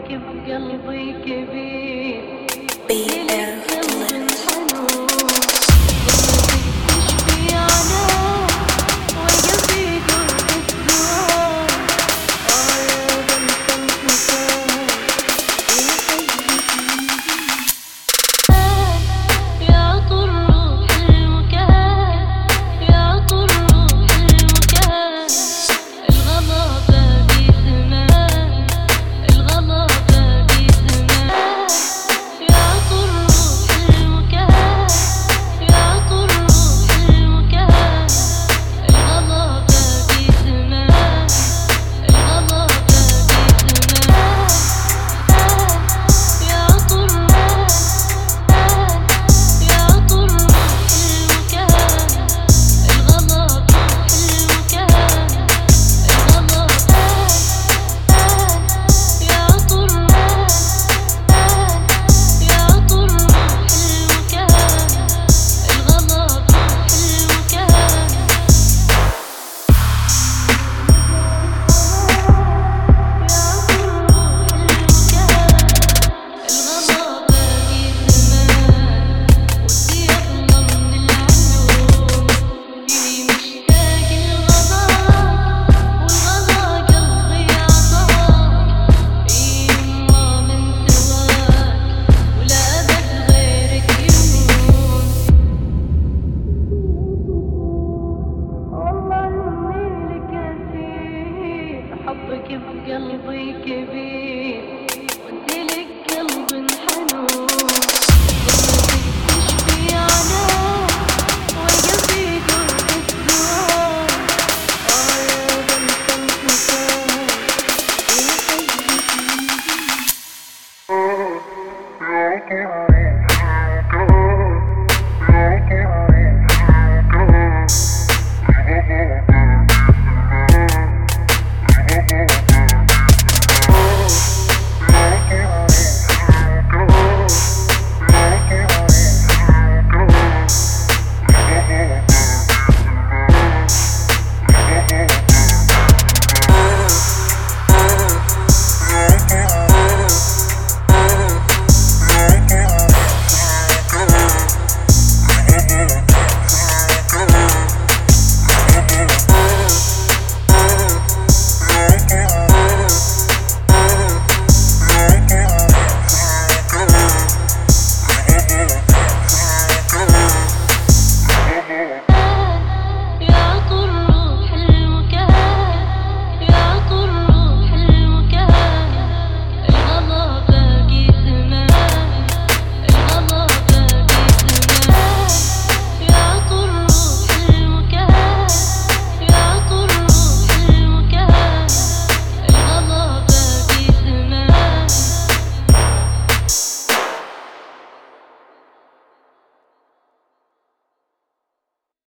بقلبي كبير BL قلب Lit. حنون تشفي على وقلبي قرب الدوام يا بنت الكفاية يا طر روح المكان يا طر روح المكان الغلا باقي زمان الغلا باقي زمان يا طر روح المكان يا طر روح المكان الغلا باقي زمان الغلا باقي زمان يا طر يا طر روح المكان الغلا بروح المكان الغلا يا طر يا طر روح المكان الغلا بروح المكان الغلا باقي زمان ودي أغلى من العيون فيني مشتاق الغلاك والغلا قلبي عطاك يما من سواك ولا أبد غيرك يهون والله إني لك أسير حبك بقلبي كبير وانت لك قلب حنون